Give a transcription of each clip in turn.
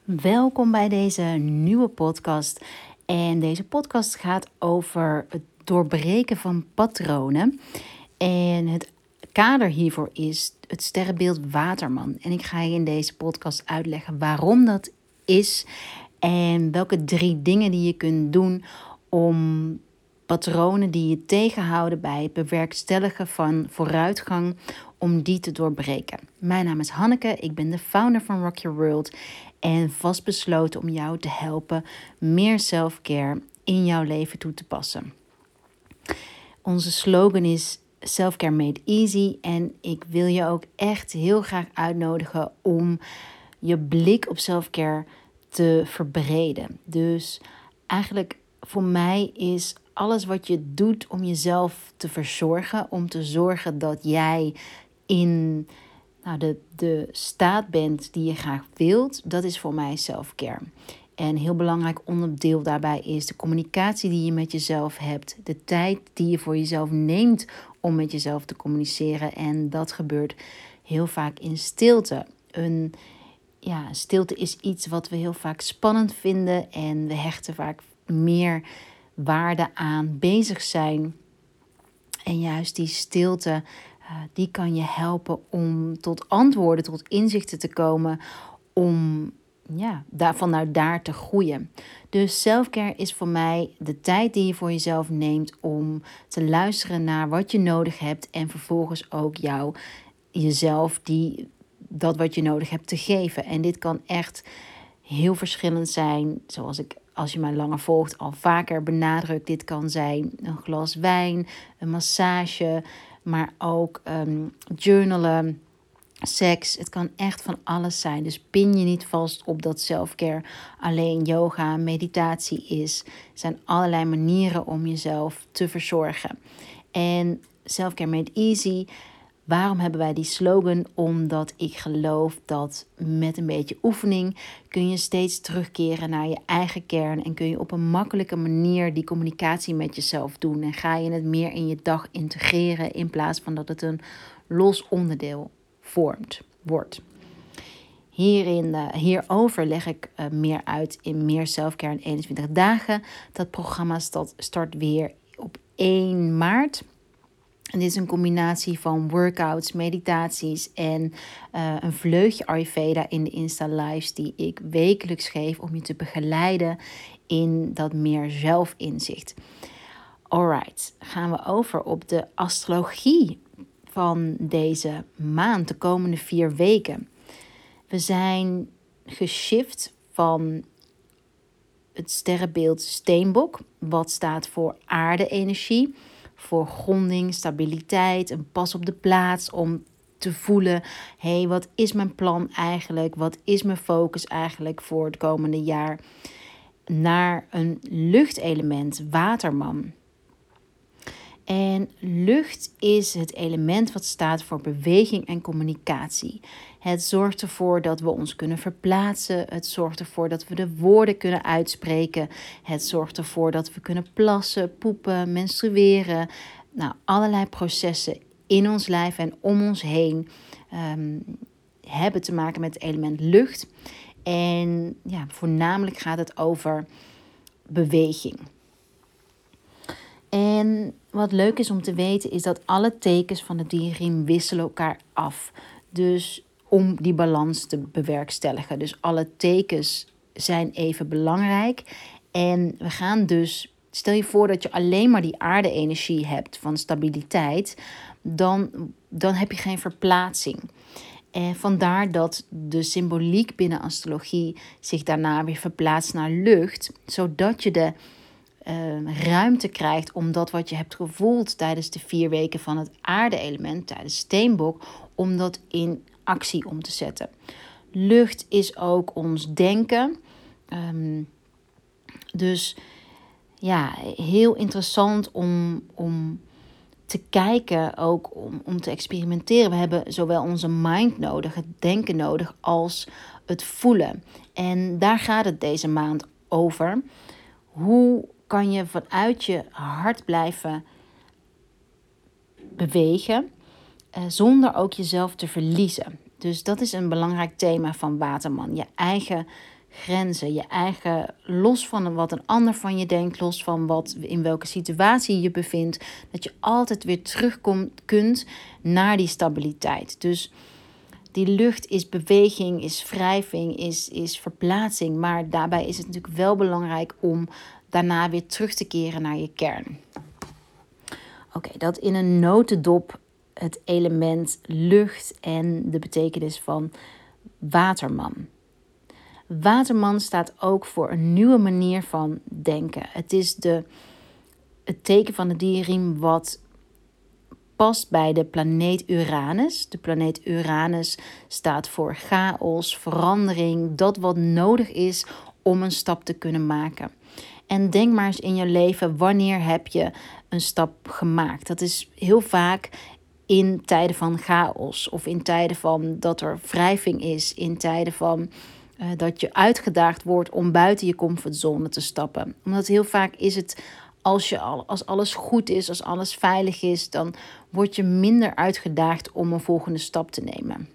Welkom bij deze nieuwe podcast. En deze podcast gaat over het doorbreken van patronen. En het kader hiervoor is het sterrenbeeld Waterman. En ik ga je in deze podcast uitleggen waarom dat is en welke 3 dingen die je kunt doen om patronen die je tegenhouden bij het bewerkstelligen van vooruitgang, om die te doorbreken. Mijn naam is Hanneke, ik ben de founder van Rock Your World en vastbesloten om jou te helpen meer self-care in jouw leven toe te passen. Onze slogan is Self-Care Made Easy en ik wil je ook echt heel graag uitnodigen om je blik op self-care te verbreden. Dus eigenlijk voor mij is alles wat je doet om jezelf te verzorgen, om te zorgen dat jij in de staat bent die je graag wilt, dat is voor mij self-care. En heel belangrijk onderdeel daarbij is de communicatie die je met jezelf hebt. De tijd die je voor jezelf neemt om met jezelf te communiceren. En dat gebeurt heel vaak in stilte. Stilte is iets wat we heel vaak spannend vinden. En we hechten vaak meer waarde aan bezig zijn. En juist die stilte, die kan je helpen om tot antwoorden, tot inzichten te komen. Om vanuit daar te groeien. Dus selfcare is voor mij de tijd die je voor jezelf neemt om te luisteren naar wat je nodig hebt. En vervolgens ook jezelf dat wat je nodig hebt te geven. En dit kan echt heel verschillend zijn. Zoals ik, als je mij langer volgt, al vaker benadrukt. Dit kan zijn een glas wijn, een massage, maar ook journalen, seks. Het kan echt van alles zijn. Dus pin je niet vast op dat selfcare alleen yoga, meditatie is. Er zijn allerlei manieren om jezelf te verzorgen. En Self-Care Made Easy. Waarom hebben wij die slogan? Omdat ik geloof dat met een beetje oefening kun je steeds terugkeren naar je eigen kern. En kun je op een makkelijke manier die communicatie met jezelf doen. En ga je het meer in je dag integreren in plaats van dat het een los onderdeel wordt. Hierover leg ik meer uit in Meer Selfcare in 21 dagen. Dat programma start weer op 1 maart. En dit is een combinatie van workouts, meditaties en een vleugje Ayurveda in de Insta Lives die ik wekelijks geef om je te begeleiden in dat meer zelfinzicht. Alright, gaan we over op de astrologie van deze maand, de komende 4 weken. We zijn geshift van het sterrenbeeld Steenbok, wat staat voor aarde-energie, voor gronding, stabiliteit, een pas op de plaats om te voelen, wat is mijn plan eigenlijk? Wat is mijn focus eigenlijk voor het komende jaar? Naar een luchtelement, Waterman. En lucht is het element wat staat voor beweging en communicatie. Het zorgt ervoor dat we ons kunnen verplaatsen. Het zorgt ervoor dat we de woorden kunnen uitspreken. Het zorgt ervoor dat we kunnen plassen, poepen, menstrueren. Allerlei processen in ons lijf en om ons heen hebben te maken met het element lucht. En voornamelijk gaat het over beweging. En wat leuk is om te weten is dat alle tekens van de dierriem wisselen elkaar af. Dus om die balans te bewerkstelligen. Dus alle tekens zijn even belangrijk. En we gaan dus, stel je voor dat je alleen maar die aarde-energie hebt van stabiliteit. Dan heb je geen verplaatsing. En vandaar dat de symboliek binnen astrologie zich daarna weer verplaatst naar lucht. Zodat je de ruimte krijgt om dat wat je hebt gevoeld tijdens de 4 weken van het aarde-element, tijdens Steenbok, om dat in actie om te zetten. Lucht is ook ons denken. Dus heel interessant om te kijken, ook om te experimenteren. We hebben zowel onze mind nodig, het denken nodig, als het voelen. En daar gaat het deze maand over. Hoe kan je vanuit je hart blijven bewegen, zonder ook jezelf te verliezen. Dus dat is een belangrijk thema van Waterman. Je eigen grenzen. Je eigen, los van wat een ander van je denkt, los van in welke situatie je je bevindt, dat je altijd weer kunt naar die stabiliteit. Dus die lucht is beweging, is wrijving, is verplaatsing. Maar daarbij is het natuurlijk wel belangrijk om daarna weer terug te keren naar je kern. Oké, dat in een notendop het element lucht en de betekenis van waterman. Waterman staat ook voor een nieuwe manier van denken. Het is het teken van de dierriem wat past bij de planeet Uranus. De planeet Uranus staat voor chaos, verandering, dat wat nodig is om een stap te kunnen maken. En denk maar eens in je leven, wanneer heb je een stap gemaakt? Dat is heel vaak in tijden van chaos of in tijden van dat er wrijving is, in tijden van dat je uitgedaagd wordt om buiten je comfortzone te stappen. Omdat heel vaak is het, als alles goed is, als alles veilig is, dan word je minder uitgedaagd om een volgende stap te nemen.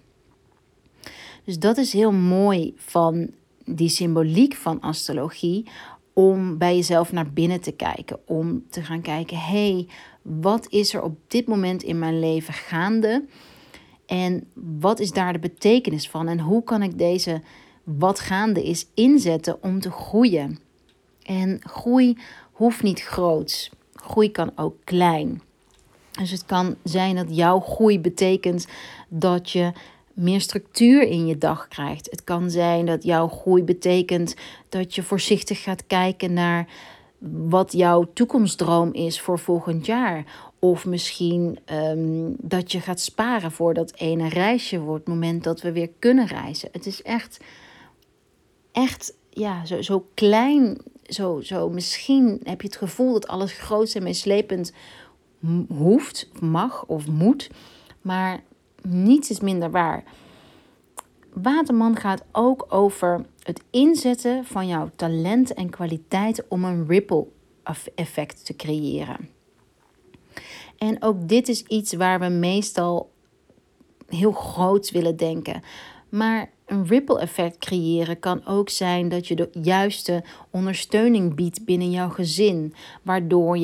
Dus dat is heel mooi van die symboliek van astrologie, om bij jezelf naar binnen te kijken. Om te gaan kijken, wat is er op dit moment in mijn leven gaande? En wat is daar de betekenis van? En hoe kan ik deze wat gaande is inzetten om te groeien? En groei hoeft niet groots. Groei kan ook klein. Dus het kan zijn dat jouw groei betekent dat je meer structuur in je dag krijgt. Het kan zijn dat jouw groei betekent dat je voorzichtig gaat kijken naar wat jouw toekomstdroom is voor volgend jaar. Of misschien dat je gaat sparen voor dat ene reisje voor het moment dat we weer kunnen reizen. Het is echt zo klein. Zo misschien heb je het gevoel dat alles groot en meeslepend hoeft, mag of moet. Maar niets is minder waar. Waterman gaat ook over het inzetten van jouw talenten en kwaliteiten om een ripple effect te creëren. En ook dit is iets waar we meestal heel groot willen denken. Maar een ripple effect creëren kan ook zijn dat je de juiste ondersteuning biedt binnen jouw gezin. Waardoor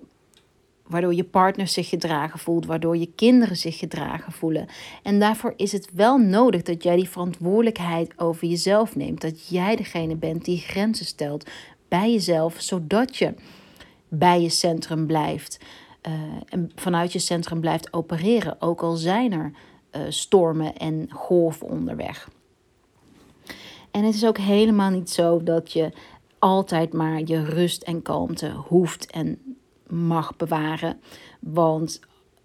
je partner zich gedragen voelt, waardoor je kinderen zich gedragen voelen. En daarvoor is het wel nodig dat jij die verantwoordelijkheid over jezelf neemt. Dat jij degene bent die grenzen stelt bij jezelf, zodat je bij je centrum blijft. En vanuit je centrum blijft opereren, ook al zijn er stormen en golven onderweg. En het is ook helemaal niet zo dat je altijd maar je rust en kalmte hoeft en mag bewaren. Want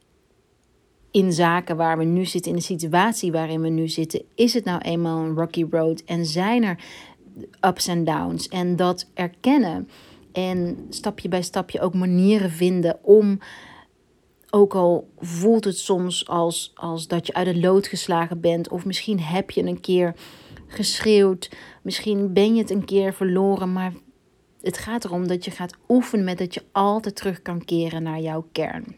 in zaken waar we nu zitten, in de situatie waarin we nu zitten, is het nou eenmaal een rocky road en zijn er ups en downs. En dat erkennen en stapje bij stapje ook manieren vinden om, ook al voelt het soms als dat je uit het lood geslagen bent, of misschien heb je een keer geschreeuwd, misschien ben je het een keer verloren, maar het gaat erom dat je gaat oefenen met dat je altijd terug kan keren naar jouw kern.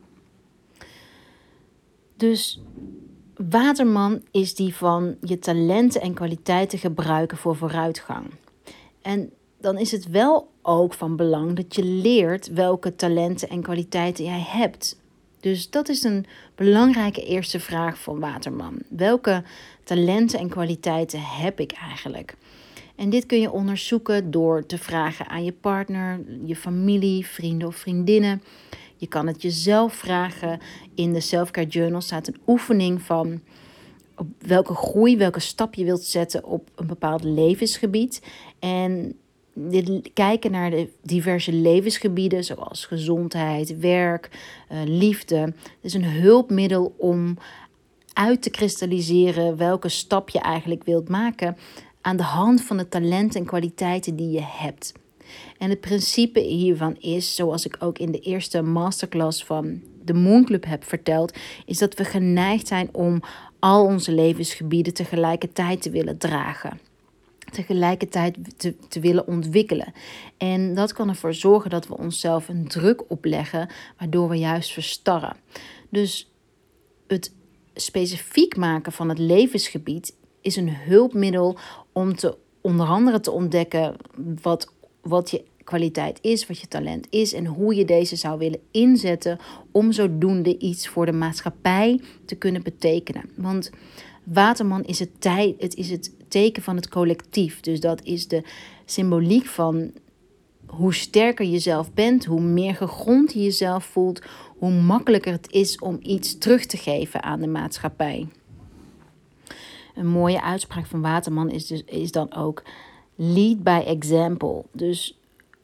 Dus Waterman is die van je talenten en kwaliteiten gebruiken voor vooruitgang. En dan is het wel ook van belang dat je leert welke talenten en kwaliteiten jij hebt. Dus dat is een belangrijke eerste vraag van Waterman. Welke talenten en kwaliteiten heb ik eigenlijk? En dit kun je onderzoeken door te vragen aan je partner, je familie, vrienden of vriendinnen. Je kan het jezelf vragen. In de Self-Care Journal staat een oefening van op welke groei, welke stap je wilt zetten op een bepaald levensgebied. En kijken naar de diverse levensgebieden zoals gezondheid, werk, liefde. Het is een hulpmiddel om uit te kristalliseren welke stap je eigenlijk wilt maken aan de hand van de talenten en kwaliteiten die je hebt. En het principe hiervan is, zoals ik ook in de eerste masterclass van de Moon Club heb verteld, is dat we geneigd zijn om al onze levensgebieden tegelijkertijd te willen dragen. Tegelijkertijd te willen ontwikkelen. En dat kan ervoor zorgen dat we onszelf een druk opleggen, waardoor we juist verstarren. Dus het specifiek maken van het levensgebied is een hulpmiddel om te onder andere te ontdekken wat je kwaliteit is, wat je talent is en hoe je deze zou willen inzetten om zodoende iets voor de maatschappij te kunnen betekenen. Want Waterman is het is het teken van het collectief. Dus dat is de symboliek van hoe sterker je zelf bent, hoe meer gegrond je jezelf voelt, hoe makkelijker het is om iets terug te geven aan de maatschappij. Een mooie uitspraak van Waterman is dan ook lead by example. Dus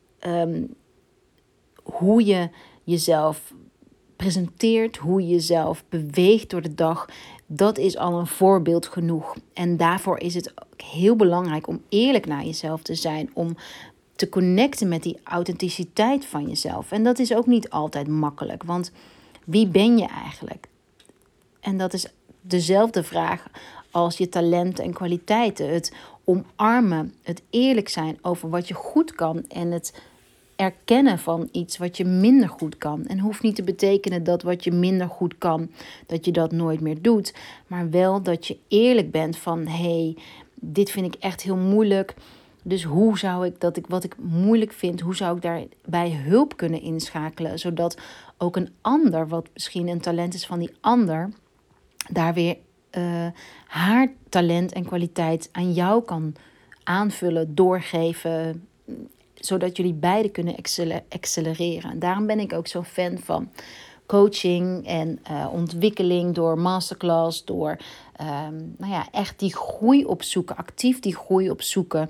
hoe je jezelf presenteert, hoe je jezelf beweegt door de dag, dat is al een voorbeeld genoeg. En daarvoor is het ook heel belangrijk om eerlijk naar jezelf te zijn, om te connecten met die authenticiteit van jezelf. En dat is ook niet altijd makkelijk, want wie ben je eigenlijk? En dat is dezelfde vraag als je talenten en kwaliteiten. Het omarmen, het eerlijk zijn over wat je goed kan en het erkennen van iets wat je minder goed kan. En hoeft niet te betekenen dat wat je minder goed kan, dat je dat nooit meer doet. Maar wel dat je eerlijk bent van, hey, dit vind ik echt heel moeilijk. Dus hoe zou ik wat ik moeilijk vind, hoe zou ik daarbij hulp kunnen inschakelen? Zodat ook een ander, wat misschien een talent is van die ander, daar weer haar talent en kwaliteit aan jou kan aanvullen, doorgeven, zodat jullie beiden kunnen accelereren. En daarom ben ik ook zo fan van coaching en ontwikkeling door masterclass, door echt die groei opzoeken, actief die groei opzoeken,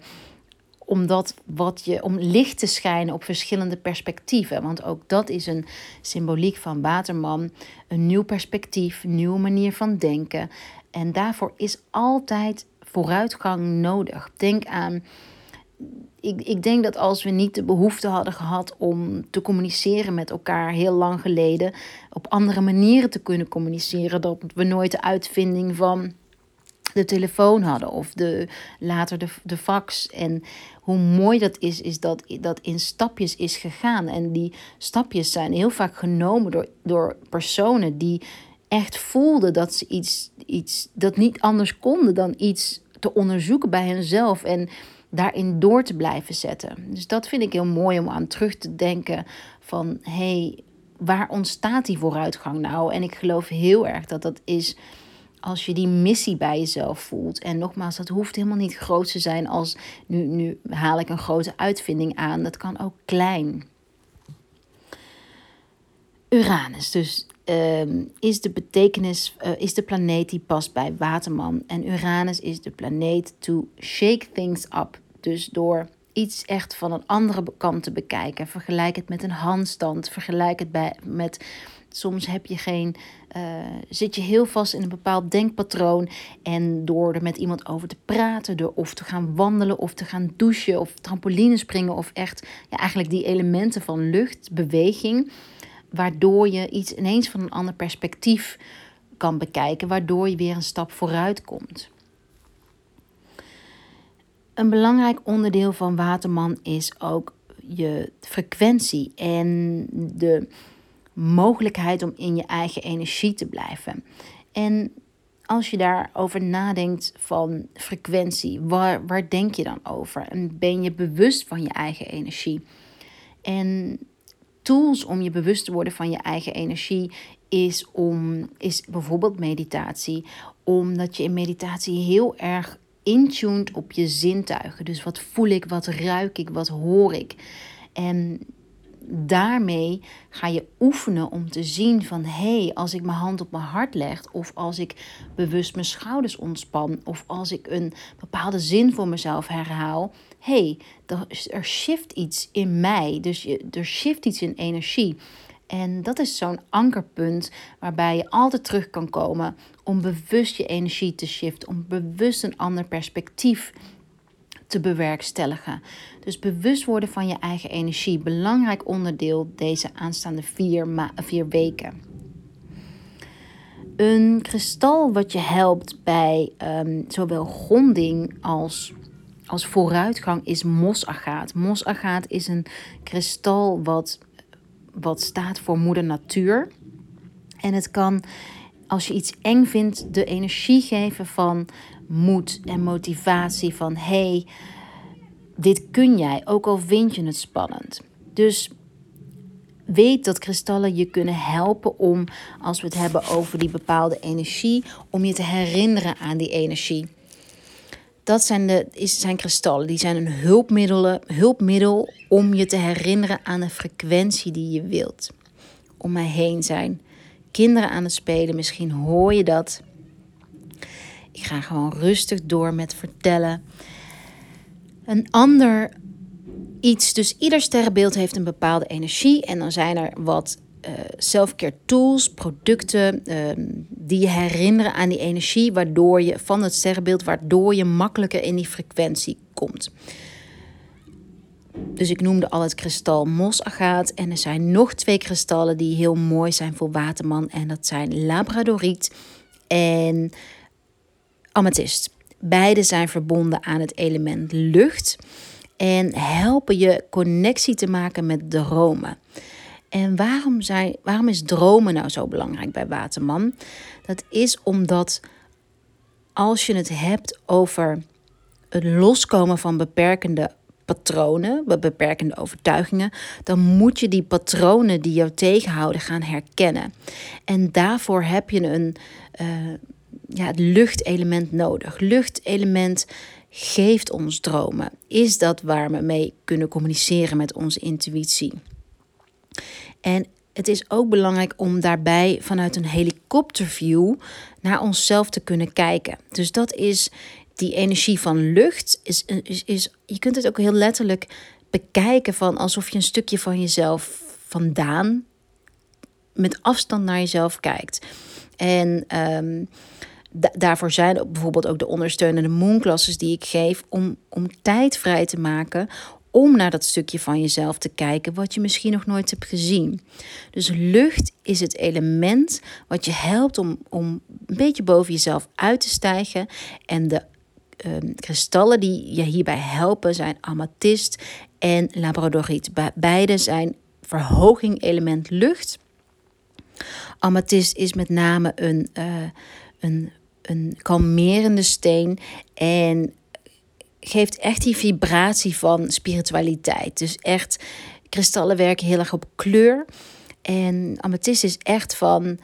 om licht te schijnen op verschillende perspectieven. Want ook dat is een symboliek van Waterman. Een nieuw perspectief, een nieuwe manier van denken. En daarvoor is altijd vooruitgang nodig. Ik denk dat als we niet de behoefte hadden gehad om te communiceren met elkaar heel lang geleden, op andere manieren te kunnen communiceren, dat we nooit de uitvinding van de telefoon hadden of later de fax. En hoe mooi dat is dat in stapjes is gegaan. En die stapjes zijn heel vaak genomen door personen die echt voelden dat ze iets dat niet anders konden dan iets te onderzoeken bij henzelf en daarin door te blijven zetten. Dus dat vind ik heel mooi om aan terug te denken van, hey, waar ontstaat die vooruitgang nou? En ik geloof heel erg dat is als je die missie bij jezelf voelt. En nogmaals, dat hoeft helemaal niet groot te zijn als nu haal ik een grote uitvinding aan. Dat kan ook klein. Uranus dus is de planeet die past bij Waterman. En Uranus is de planeet to shake things up. Dus door iets echt van een andere kant te bekijken. Vergelijk het met een handstand. Vergelijk het met soms zit je heel vast in een bepaald denkpatroon. En door er met iemand over te praten, door of te gaan wandelen, of te gaan douchen, of trampoline springen, of echt eigenlijk die elementen van lucht, beweging, waardoor je iets ineens van een ander perspectief kan bekijken, waardoor je weer een stap vooruit komt. Een belangrijk onderdeel van Waterman is ook je frequentie en de mogelijkheid om in je eigen energie te blijven. En als je daarover nadenkt van frequentie, waar denk je dan over? En ben je bewust van je eigen energie? En tools om je bewust te worden van je eigen energie is bijvoorbeeld meditatie. Omdat je in meditatie heel erg intuned op je zintuigen. Dus wat voel ik, wat ruik ik, wat hoor ik? En daarmee ga je oefenen om te zien van, als ik mijn hand op mijn hart leg, of als ik bewust mijn schouders ontspan, of als ik een bepaalde zin voor mezelf herhaal, er shift iets in mij, dus er shift iets in energie. En dat is zo'n ankerpunt waarbij je altijd terug kan komen om bewust je energie te shiften, om bewust een ander perspectief te bewerkstelligen. Dus bewust worden van je eigen energie. Belangrijk onderdeel deze aanstaande 4 weken. Een kristal wat je helpt bij zowel gronding als vooruitgang is mosagaat. Mosagaat is een kristal wat staat voor moeder natuur. En het kan als je iets eng vindt, de energie geven van moed en motivatie. Van hey, dit kun jij, ook al vind je het spannend. Dus weet dat kristallen je kunnen helpen om, als we het hebben over die bepaalde energie, om je te herinneren aan die energie. Dat zijn kristallen, die zijn een hulpmiddel om je te herinneren aan de frequentie die je wilt. Om mij heen zijn kinderen aan het spelen, misschien hoor je dat. Ik ga gewoon rustig door met vertellen. Een ander iets, dus ieder sterrenbeeld heeft een bepaalde energie. En dan zijn er wat self-care tools, producten die je herinneren aan die energie, waardoor je van het sterrenbeeld, waardoor je makkelijker in die frequentie komt. Dus ik noemde al het kristal mosagaat. En er zijn nog 2 kristallen die heel mooi zijn voor waterman. En dat zijn labradoriet en amethyst. Beide zijn verbonden aan het element lucht. En helpen je connectie te maken met dromen. En waarom is dromen nou zo belangrijk bij waterman? Dat is omdat als je het hebt over het loskomen van beperkende patronen, beperkende overtuigingen, dan moet je die patronen die jou tegenhouden gaan herkennen. En daarvoor heb je het luchtelement nodig. Luchtelement geeft ons dromen. Is dat waar we mee kunnen communiceren met onze intuïtie? En het is ook belangrijk om daarbij vanuit een helikopterview naar onszelf te kunnen kijken. Dus dat is die energie van lucht. Je kunt het ook heel letterlijk bekijken van alsof je een stukje van jezelf vandaan met afstand naar jezelf kijkt. En daarvoor zijn ook bijvoorbeeld ook de ondersteunende moonclasses die ik geef om tijd vrij te maken om naar dat stukje van jezelf te kijken wat je misschien nog nooit hebt gezien. Dus lucht is het element wat je helpt om een beetje boven jezelf uit te stijgen. En de kristallen die je hierbij helpen zijn amethyst en labradoriet. Beide zijn verhoging element lucht. Amethyst is met name een kalmerende steen en geeft echt die vibratie van spiritualiteit. Dus echt, kristallen werken heel erg op kleur. En amethyst is echt van,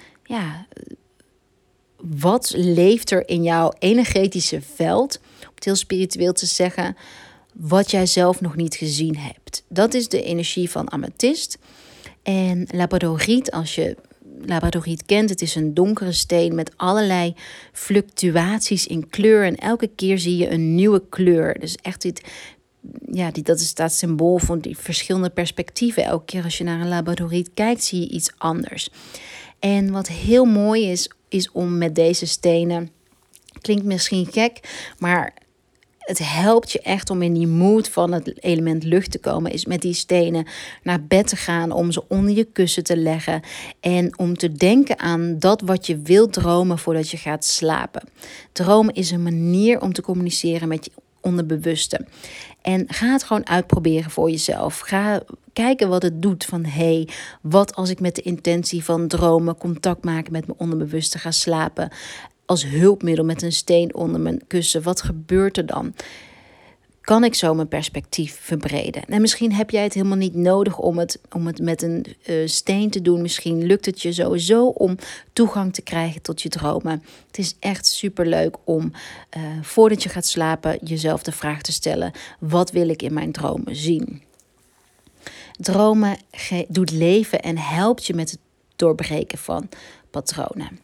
wat leeft er in jouw energetische veld? Om het heel spiritueel te zeggen, wat jij zelf nog niet gezien hebt. Dat is de energie van amethyst. En labradoriet, als je labradoriet kent, het is een donkere steen met allerlei fluctuaties in kleur. En elke keer zie je een nieuwe kleur. Dus echt dat is dat symbool van die verschillende perspectieven. Elke keer als je naar een labradoriet kijkt, zie je iets anders. En wat heel mooi is om met deze stenen, klinkt misschien gek, maar het helpt je echt om in die mood van het element lucht te komen. Is met die stenen naar bed te gaan, om ze onder je kussen te leggen. En om te denken aan dat wat je wilt dromen voordat je gaat slapen. Dromen is een manier om te communiceren met je onderbewuste. En ga het gewoon uitproberen voor jezelf. Ga kijken wat het doet van wat als ik met de intentie van dromen contact maken met mijn onderbewuste ga slapen. Als hulpmiddel met een steen onder mijn kussen. Wat gebeurt er dan? Kan ik zo mijn perspectief verbreden? En misschien heb jij het helemaal niet nodig om het met een steen te doen. Misschien lukt het je sowieso om toegang te krijgen tot je dromen. Het is echt superleuk om voordat je gaat slapen jezelf de vraag te stellen: wat wil ik in mijn dromen zien? Dromen doet leven en helpt je met het doorbreken van patronen.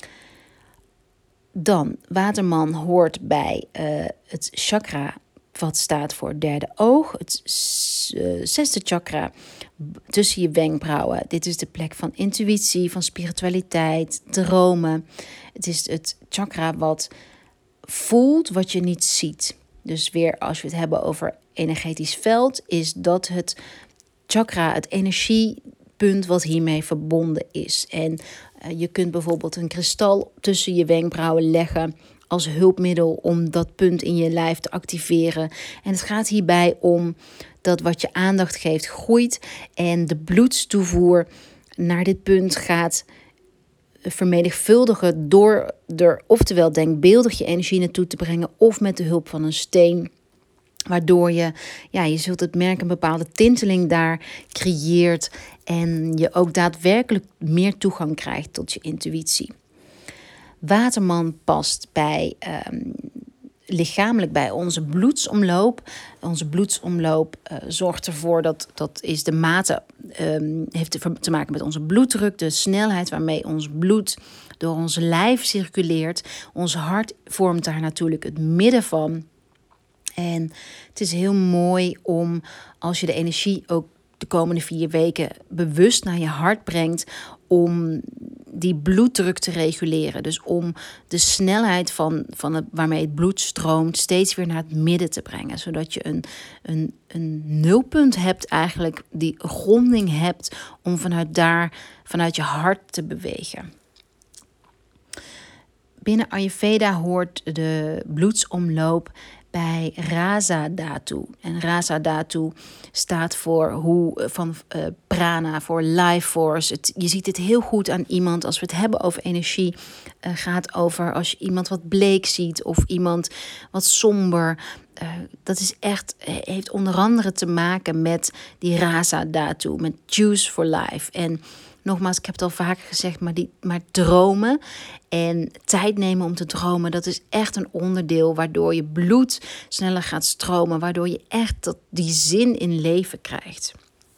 Dan, waterman hoort bij het chakra wat staat voor het derde oog. Het 6e chakra tussen je wenkbrauwen. Dit is de plek van intuïtie, van spiritualiteit, dromen. Het is het chakra wat voelt wat je niet ziet. Dus weer als we het hebben over energetisch veld, is dat het chakra, het energiepunt wat hiermee verbonden is. En je kunt bijvoorbeeld een kristal tussen je wenkbrauwen leggen als hulpmiddel om dat punt in je lijf te activeren. En het gaat hierbij om dat wat je aandacht geeft groeit en de bloedstoevoer naar dit punt gaat vermenigvuldigen door er oftewel denkbeeldig je energie naartoe te brengen of met de hulp van een steen. Waardoor je zult het merken, een bepaalde tinteling daar creëert en je ook daadwerkelijk meer toegang krijgt tot je intuïtie. Waterman past lichamelijk bij onze bloedsomloop. Onze bloedsomloop zorgt ervoor dat is de mate, heeft te maken met onze bloeddruk, de snelheid waarmee ons bloed door ons lijf circuleert. Ons hart vormt daar natuurlijk het midden van. En het is heel mooi om, als je de energie ook de komende 4 weken bewust naar je hart brengt, om die bloeddruk te reguleren. Dus om de snelheid waarmee het bloed stroomt steeds weer naar het midden te brengen. Zodat je een nulpunt hebt eigenlijk, die gronding hebt om vanuit je hart te bewegen. Binnen Ayurveda hoort de bloedsomloop bij Rasa Dhatu. En Rasa Dhatu staat voor prana, voor life force. Je ziet het heel goed aan iemand als we het hebben over energie. Gaat over als je iemand wat bleek ziet of iemand wat somber. Dat is echt, heeft onder andere te maken met die Rasa Dhatu, met juice for life. En nogmaals, ik heb het al vaker gezegd, maar dromen en tijd nemen om te dromen, dat is echt een onderdeel waardoor je bloed sneller gaat stromen, waardoor je echt die zin in leven krijgt.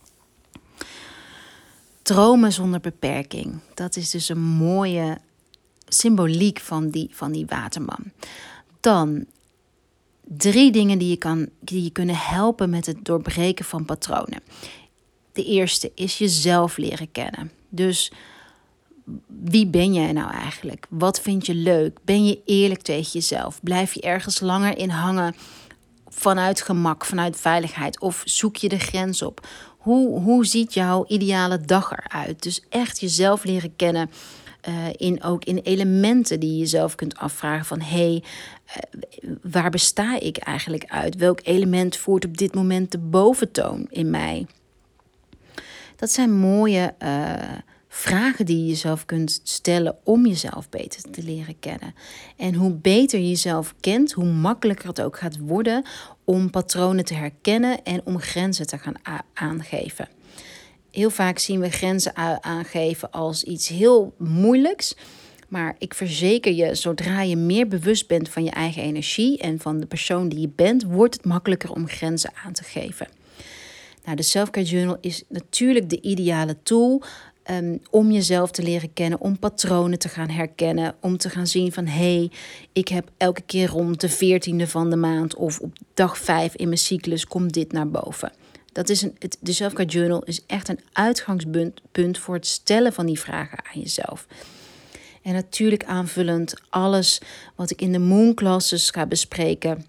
Dromen zonder beperking, dat is dus een mooie symboliek van die waterman. Dan 3 dingen die je kunnen helpen met het doorbreken van patronen. De eerste is jezelf leren kennen. Dus wie ben jij nou eigenlijk? Wat vind je leuk? Ben je eerlijk tegen jezelf? Blijf je ergens langer in hangen vanuit gemak, vanuit veiligheid? Of zoek je de grens op? Hoe ziet jouw ideale dag eruit? Dus echt jezelf leren kennen. Ook in elementen die je jezelf kunt afvragen van waar besta ik eigenlijk uit? Welk element voert op dit moment de boventoon in mij? Dat zijn mooie vragen die je jezelf kunt stellen om jezelf beter te leren kennen. En hoe beter je jezelf kent, hoe makkelijker het ook gaat worden om patronen te herkennen en om grenzen te gaan aangeven. Heel vaak zien we grenzen aangeven als iets heel moeilijks. Maar ik verzeker je, zodra je meer bewust bent van je eigen energie en van de persoon die je bent, wordt het makkelijker om grenzen aan te geven. Nou, de Self-Care Journal is natuurlijk de ideale tool om jezelf te leren kennen, om patronen te gaan herkennen, om te gaan zien van ik heb elke keer rond de 14e van de maand of op dag 5 in mijn cyclus komt dit naar boven. De Self-Care Journal is echt een uitgangspunt voor het stellen van die vragen aan jezelf. En natuurlijk aanvullend alles wat ik in de Moon Classes ga bespreken,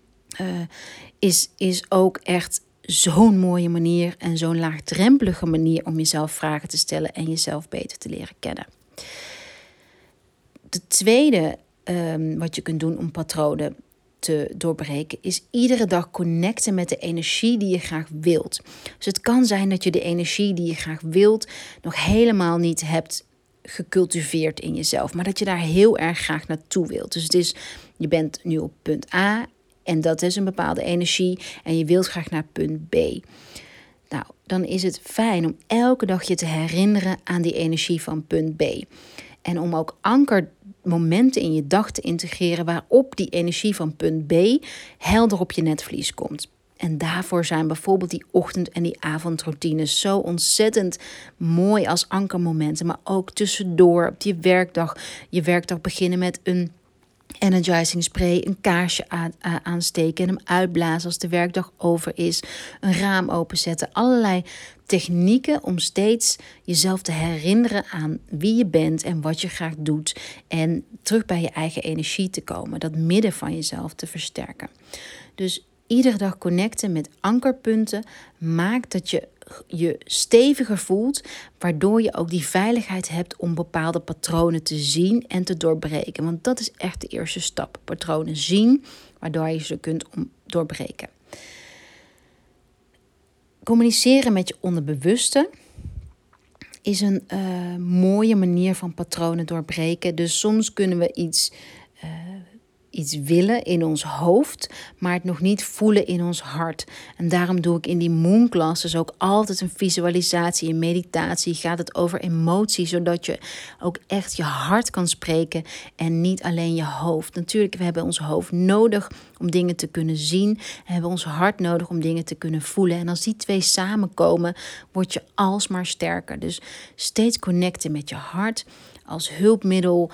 is ook echt zo'n mooie manier en zo'n laagdrempelige manier om jezelf vragen te stellen en jezelf beter te leren kennen. De tweede wat je kunt doen om patronen te doorbreken is iedere dag connecten met de energie die je graag wilt. Dus het kan zijn dat je de energie die je graag wilt nog helemaal niet hebt gecultiveerd in jezelf, maar dat je daar heel erg graag naartoe wilt. Dus je bent nu op punt A en dat is een bepaalde energie en je wilt graag naar punt B. Nou, dan is het fijn om elke dag je te herinneren aan die energie van punt B. En om ook ankermomenten in je dag te integreren waarop die energie van punt B helder op je netvlies komt. En daarvoor zijn bijvoorbeeld die ochtend- en die avondroutines zo ontzettend mooi als ankermomenten. Maar ook tussendoor op je werkdag beginnen met een energizing spray, een kaarsje aansteken en hem uitblazen als de werkdag over is. Een raam openzetten. Allerlei technieken om steeds jezelf te herinneren aan wie je bent en wat je graag doet. En terug bij je eigen energie te komen. Dat midden van jezelf te versterken. Dus iedere dag connecten met ankerpunten maakt dat je je steviger voelt, waardoor je ook die veiligheid hebt om bepaalde patronen te zien en te doorbreken. Want dat is echt de eerste stap. Patronen zien, waardoor je ze kunt doorbreken. Communiceren met je onderbewuste is een mooie manier van patronen doorbreken. Dus soms kunnen we iets willen in ons hoofd, maar het nog niet voelen in ons hart. En daarom doe ik in die Moon Classes ook altijd een visualisatie. In meditatie gaat het over emotie, zodat je ook echt je hart kan spreken en niet alleen je hoofd. Natuurlijk, we hebben ons hoofd nodig om dingen te kunnen zien. En we hebben ons hart nodig om dingen te kunnen voelen. En als die twee samenkomen, word je alsmaar sterker. Dus steeds connecten met je hart. Als hulpmiddel,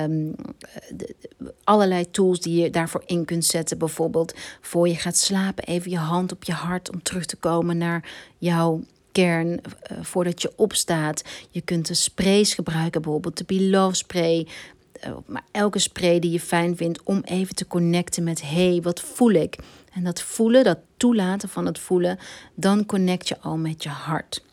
allerlei tools die je daarvoor in kunt zetten. Bijvoorbeeld voor je gaat slapen, even je hand op je hart om terug te komen naar jouw kern voordat je opstaat. Je kunt de sprays gebruiken, bijvoorbeeld de Be Love spray. Maar elke spray die je fijn vindt om even te connecten met wat voel ik? En dat voelen, dat toelaten van het voelen, dan connect je al met je hart.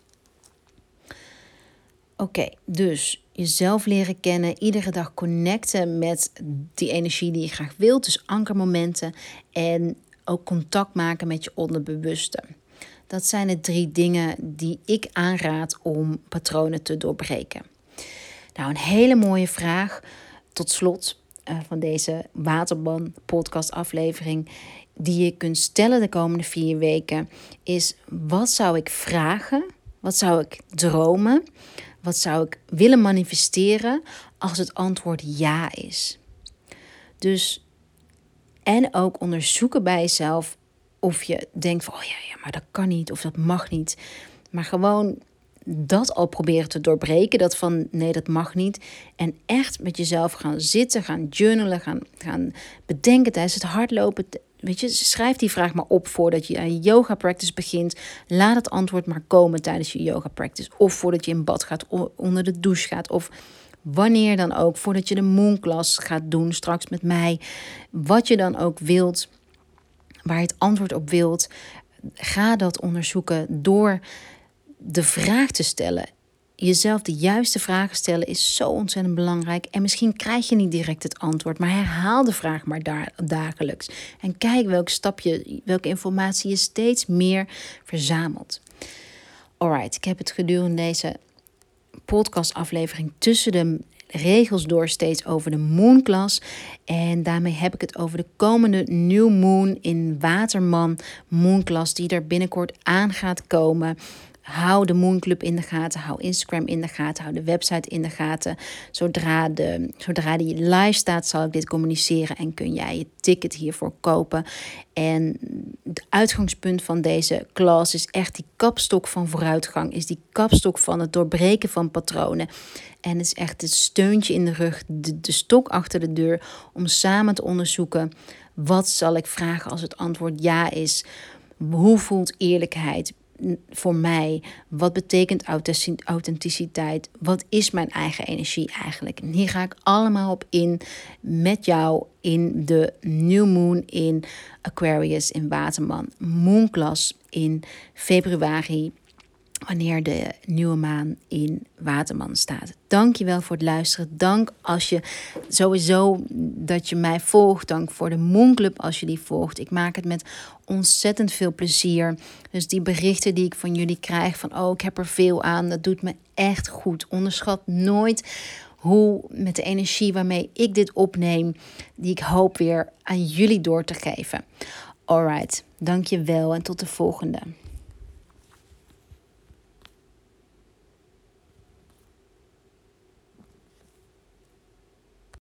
Oké, dus jezelf leren kennen, iedere dag connecten met die energie die je graag wilt. Dus ankermomenten en ook contact maken met je onderbewuste. Dat zijn de 3 dingen die ik aanraad om patronen te doorbreken. Nou, een hele mooie vraag tot slot van deze Waterman podcast aflevering die je kunt stellen de komende 4 weken is: wat zou ik vragen? Wat zou ik dromen? Wat zou ik willen manifesteren als het antwoord ja is? Dus, en ook onderzoeken bij jezelf of je denkt van, ja, maar dat kan niet of dat mag niet. Maar gewoon dat al proberen te doorbreken, dat van nee, dat mag niet. En echt met jezelf gaan zitten, gaan journalen, gaan bedenken tijdens het hardlopen. Weet je, schrijf die vraag maar op voordat je aan je yoga practice begint. Laat het antwoord maar komen tijdens je yoga practice. Of voordat je in bad gaat, onder de douche gaat. Of wanneer dan ook, voordat je de Moon Class gaat doen straks met mij. Wat je dan ook wilt, waar je het antwoord op wilt. Ga dat onderzoeken door de vraag te stellen. Jezelf de juiste vragen stellen is zo ontzettend belangrijk. En misschien krijg je niet direct het antwoord, maar herhaal de vraag maar dagelijks. En kijk welke informatie je steeds meer verzamelt. Alright, ik heb het gedurende deze podcastaflevering tussen de regels door steeds over de Moon Class. En daarmee heb ik het over de komende New Moon in Waterman Moon Class die er binnenkort aan gaat komen. Hou de Moon Club in de gaten, hou Instagram in de gaten, hou de website in de gaten. Zodra die live staat, zal ik dit communiceren en kun jij je ticket hiervoor kopen. En het uitgangspunt van deze class is echt die kapstok van vooruitgang, is die kapstok van het doorbreken van patronen. En het is echt het steuntje in de rug, de stok achter de deur om samen te onderzoeken, wat zal ik vragen als het antwoord ja is? Hoe voelt eerlijkheid voor mij? Wat betekent authenticiteit? Wat is mijn eigen energie eigenlijk? En hier ga ik allemaal op in met jou in de New Moon in Aquarius in Waterman. Moon Class in februari, wanneer de nieuwe maan in Waterman staat. Dank je wel voor het luisteren. Dank als je sowieso dat je mij volgt. Dank voor de Moon Club als je die volgt. Ik maak het met ontzettend veel plezier. Dus die berichten die ik van jullie krijg van ik heb er veel aan. Dat doet me echt goed. Onderschat nooit hoe met de energie waarmee ik dit opneem, die ik hoop weer aan jullie door te geven. Alright, dank je wel en tot de volgende.